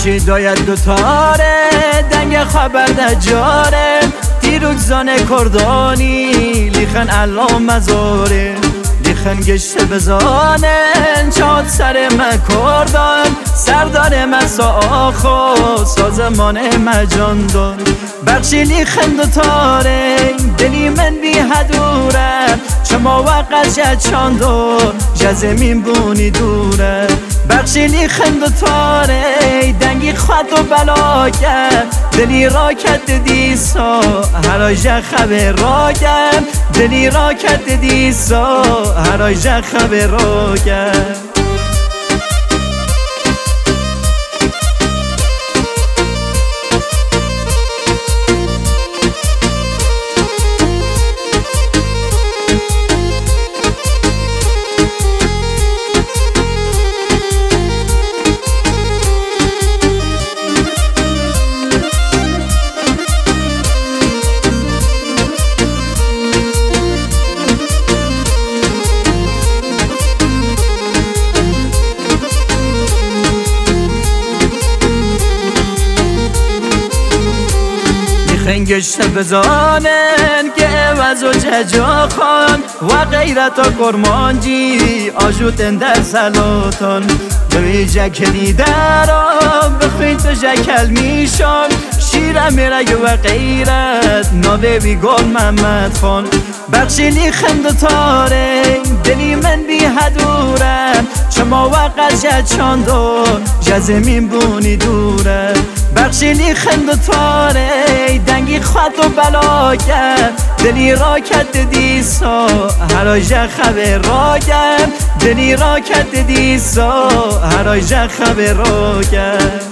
بخشی داید دوتاره دنگ خبر دجاره دیروک زانه کردانی لیخن علام مزاره لیخن گشته بزانن چاد سر مکردان سردار مسا آخو سازمان مجاندان بخشی لیخن دوتاره دلی من بی هدوره چما وقت جد چاندو جزمین بونی دوره بخشی لیخن دوتاره دنگی خود و بلا کرد دلی را کد دیسا هرای خبر را کرد دلی را کد دیسا هرای خبر را کرد خنگشت بزانن که عوض و ججا خان و غیرت و کرمانجی آجوتن در سلاتان دوی جکلی درام بخوین تو جکل میشان شیرم رگ و غیرت نابه بی گل محمد خان بخشی لیخن دوتاره دلی من بی هدورم چما وقت جد چاندو جزمین بونی دوره بخشی لیخن دوتاره دنگی خود و بلا کرد دلی را کد دیسا هرای خبر را کرد دلی را کد دیسا هرای خبر را کرد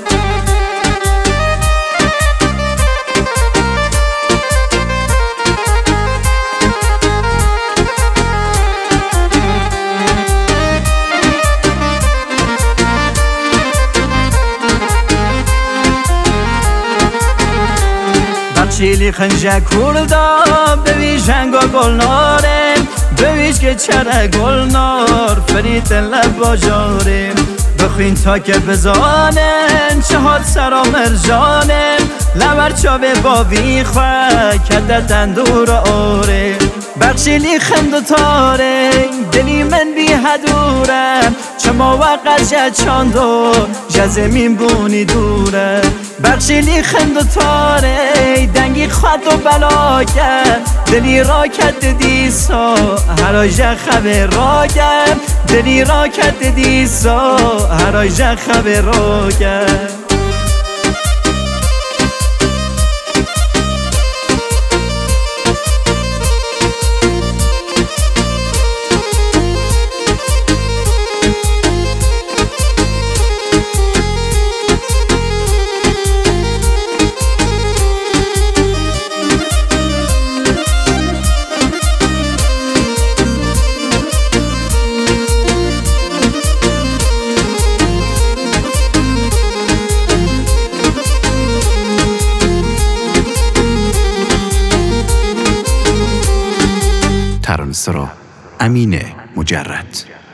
چیلی خنجه کردا بویش هنگا گل نارم بویش که چره گل نار فریتن لب باجارم بخوین تا که بزانن چهات سرا مرجانم لبر چاوه با ویخوه کده تندور آره بخشی لیخن دوتاره دلی من بی هدورم چما وقت جد چاندو جزمین بونی دوره بخشی لیخن دوتاره دنگی خود و بلا کرد دلی را کد دیسا هرای خبر را کرد دلی را کد دیسا هرای خبر را کرد ترانه‌سرا امین مجرد.